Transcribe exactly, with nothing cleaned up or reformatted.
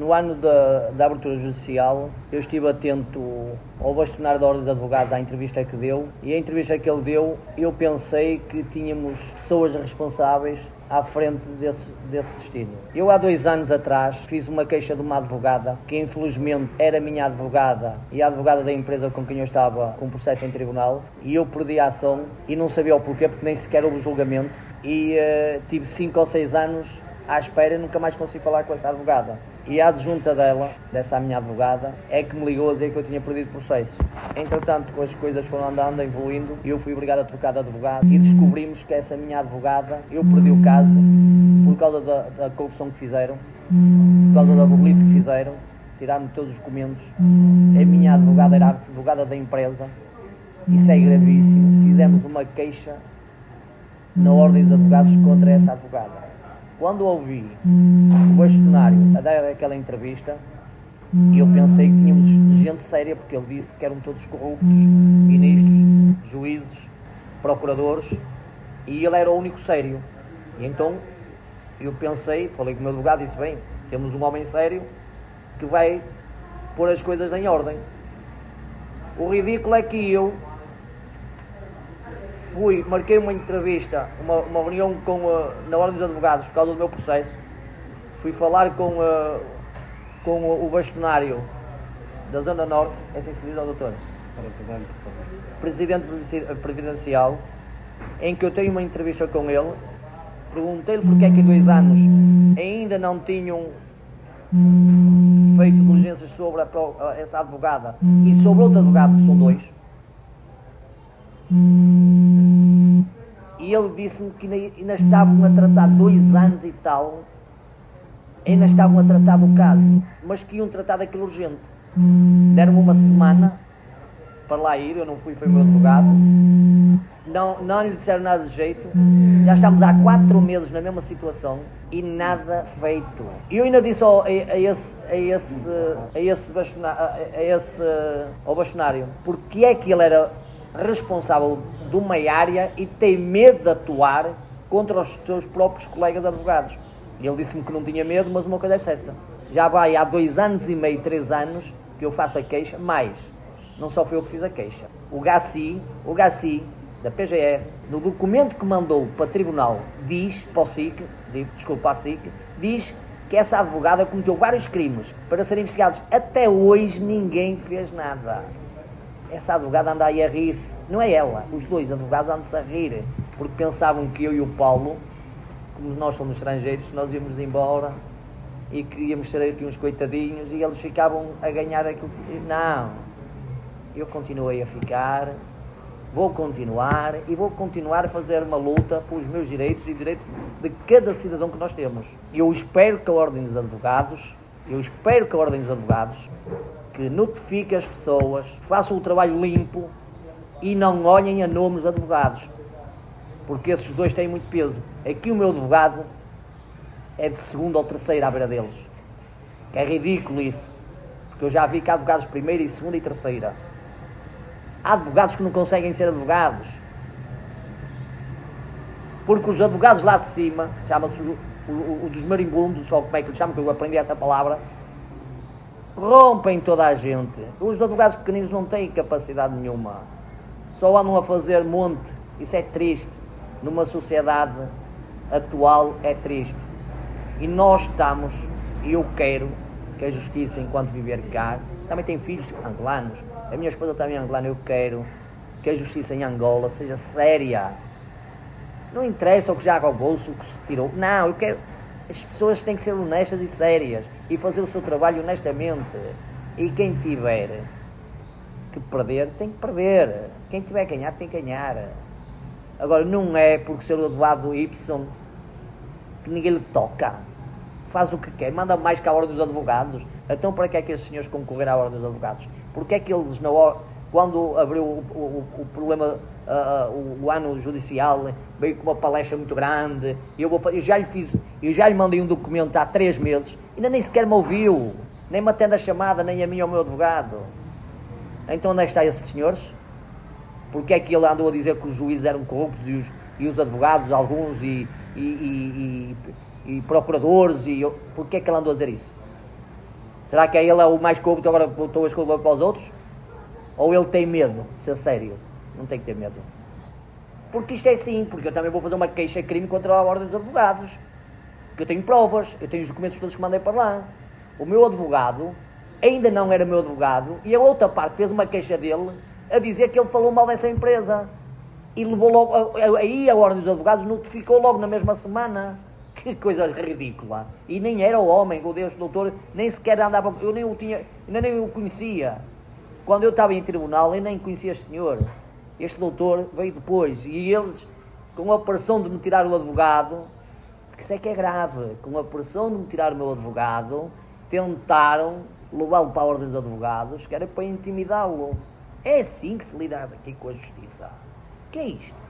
no ano da, da abertura judicial, eu estive atento ao bastonário da Ordem dos Advogados à entrevista que deu, e a entrevista que ele deu, eu pensei que tínhamos pessoas responsáveis à frente desse, desse destino. Eu há dois anos atrás fiz uma queixa de uma advogada, que infelizmente era minha advogada e a advogada da empresa com quem eu estava com processo em tribunal, e eu perdi a ação e não sabia o porquê, porque nem sequer houve julgamento, e uh, tive cinco ou seis anos à espera e nunca mais consegui falar com essa advogada. E a adjunta dela, dessa minha advogada, é que me ligou a dizer que eu tinha perdido o processo. Entretanto, as coisas foram andando, evoluindo, e eu fui obrigado a trocar de advogado, e descobrimos que essa minha advogada, eu perdi o caso por causa da, da corrupção que fizeram, por causa da burrice que fizeram, tiraram-me todos os documentos. A minha advogada era a advogada da empresa, isso é gravíssimo. Fizemos uma queixa na Ordem dos Advogados contra essa advogada. Quando ouvi o bastonário a dar aquela entrevista, eu pensei que tínhamos gente séria, porque ele disse que eram todos corruptos, ministros, juízes, procuradores, e ele era o único sério. E então eu pensei, falei com o meu advogado e disse, bem, temos um homem sério que vai pôr as coisas em ordem. O ridículo é que eu fui, marquei uma entrevista, uma, uma reunião com, uh, na Ordem dos Advogados por causa do meu processo. Fui falar com, uh, com o bastonário da Zona Norte, é assim que se diz ao doutor? Presidente Previdencial, em que eu tenho uma entrevista com ele. Perguntei-lhe porque é que em dois anos ainda não tinham feito diligências sobre a, essa advogada e sobre outro advogado, que são dois. E ele disse-me que ainda estavam a tratar dois anos e tal, ainda estavam a tratar do caso, mas que iam tratar daquilo urgente. Deram-me uma semana para lá ir, eu não fui, foi o meu advogado, não, não lhe disseram nada de jeito, já estamos há quatro meses na mesma situação e nada feito. E eu ainda disse ao, a, a esse, a esse, a esse, bastonário, a esse, ao bastonário, porque é que ele era responsável de uma área e tem medo de atuar contra os seus próprios colegas advogados. E ele disse-me que não tinha medo, mas uma coisa é certa, já vai há dois anos e meio, três anos que eu faço a queixa, mais, não só foi eu que fiz a queixa. O GACI, o GACI da P G R, no documento que mandou para o tribunal, diz, para o S I C, desculpa, a S I C, diz que essa advogada cometeu vários crimes para serem investigados. Até hoje ninguém fez nada. Essa advogada anda aí a rir-se, não é ela, os dois advogados andam-se a rir, porque pensavam que eu e o Paulo, como nós somos estrangeiros, nós íamos embora e que íamos ser aqui uns coitadinhos e eles ficavam a ganhar aquilo. Não, eu continuei a ficar, vou continuar e vou continuar a fazer uma luta pelos meus direitos e direitos de cada cidadão que nós temos. Eu espero que a Ordem dos Advogados, eu espero que a Ordem dos Advogados que notifique as pessoas, façam o trabalho limpo e não olhem a nomes de advogados, porque esses dois têm muito peso. Aqui o meu advogado é de segunda ou terceira à beira deles. É ridículo isso, porque eu já vi que há advogados de primeira e segunda e terceira. Há advogados que não conseguem ser advogados, porque os advogados lá de cima, que se chama-se o, o, o dos marimbundos, ou como é que eles chamam, que eu aprendi essa palavra, rompem toda a gente. Os advogados pequeninos não têm capacidade nenhuma, só andam a fazer monte. Isso é triste, numa sociedade atual é triste. E nós estamos, e eu quero que a justiça, enquanto viver cá, também tem filhos angolanos, a minha esposa também é angolana, eu quero que a justiça em Angola seja séria. Não interessa o que já roubou, o que se tirou, não, eu quero. As pessoas têm que ser honestas e sérias e fazer o seu trabalho honestamente. E quem tiver que perder, tem que perder. Quem tiver que ganhar, tem que ganhar. Agora, não é porque ser o advogado Y que ninguém lhe toca. Faz o que quer, manda mais que a Ordem dos Advogados. Então, para que é que esses senhores concorreram à Ordem dos Advogados? Porque é que eles, na hora, quando abriu o, o, o problema, uh, o, o ano judicial, veio com uma palestra muito grande, e eu, vou, eu já lhe fiz, eu já lhe mandei um documento há três meses, ainda nem sequer me ouviu, nem me atende a chamada, nem a mim ou ao meu advogado. Então onde é que estão esses senhores? Porque é que ele andou a dizer que os juízes eram corruptos e os, e os advogados, alguns, e, e, e, e, e procuradores, e porque é que ele andou a dizer isso? Será que é ele é o mais corrupto, agora botou as coisas para os outros? Ou ele tem medo de ser sério? Não tem que ter medo. Porque isto é assim, porque eu também vou fazer uma queixa-crime contra a Ordem dos Advogados. Porque eu tenho provas, eu tenho os documentos todos que mandei para lá. O meu advogado ainda não era meu advogado e a outra parte fez uma queixa dele a dizer que ele falou mal dessa empresa. E levou logo, aí a Ordem dos Advogados notificou logo na mesma semana. Que coisa ridícula. E nem era o homem, o Deus doutor, nem sequer andava, eu nem o tinha, ainda nem o conhecia. Quando eu estava em tribunal, eu nem conhecia este senhor. Este doutor veio depois e eles, com a pressão de me tirar o advogado, porque isso é que é grave, com a pressão de me tirar o meu advogado, tentaram levá-lo para a Ordem dos Advogados, que era para intimidá-lo. É assim que se lida aqui com a justiça. O que é isto?